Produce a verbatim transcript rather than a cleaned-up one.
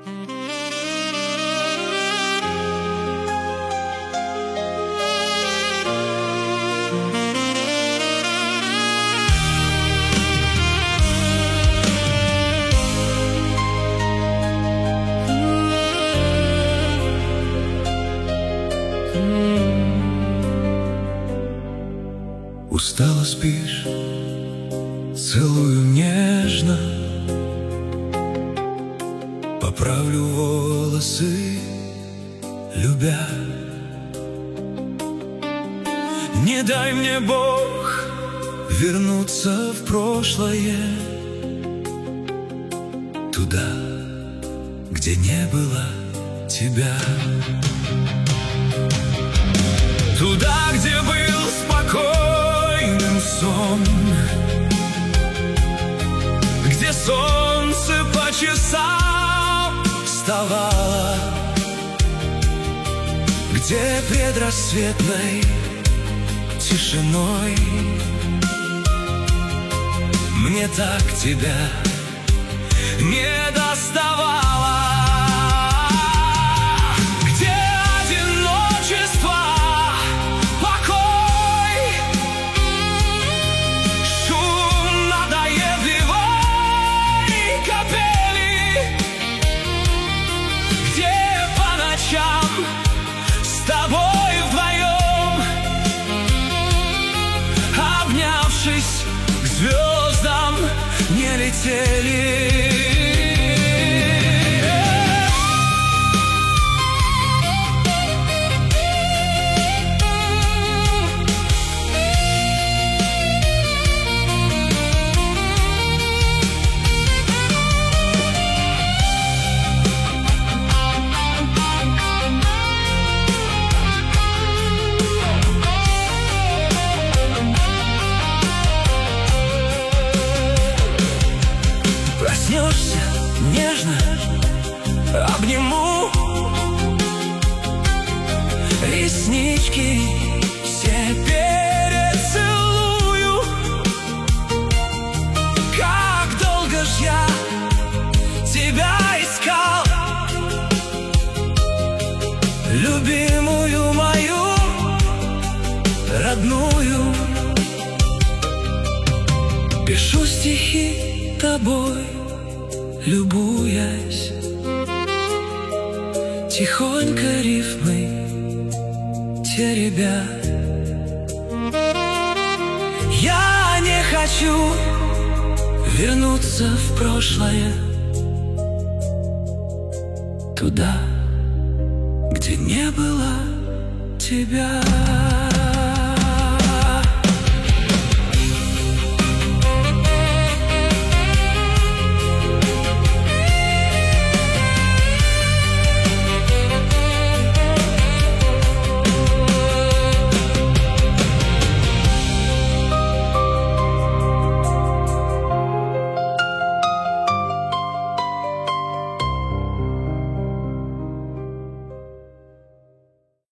Устала, спишь, целую нежно, поправлю волосы, любя. Не дай мне, Бог, вернуться в прошлое, туда, где не было тебя. Туда, где был спокойным сон, где солнце по часам вставало, где предрассветной тишиной мне так тебя не доставало. Где одиночество, покой, шум надоедливой капели, где по ночам с тобой вдвоем, обнявшись, к звездам не летели. Проснешься нежно, обниму, реснички все перецелую. Как долго ж я тебя искал, любимую мою, родную. Пишу стихи тобой, любуясь, тихонько рифмы теребя. Я не хочу вернуться в прошлое, туда, где не было тебя.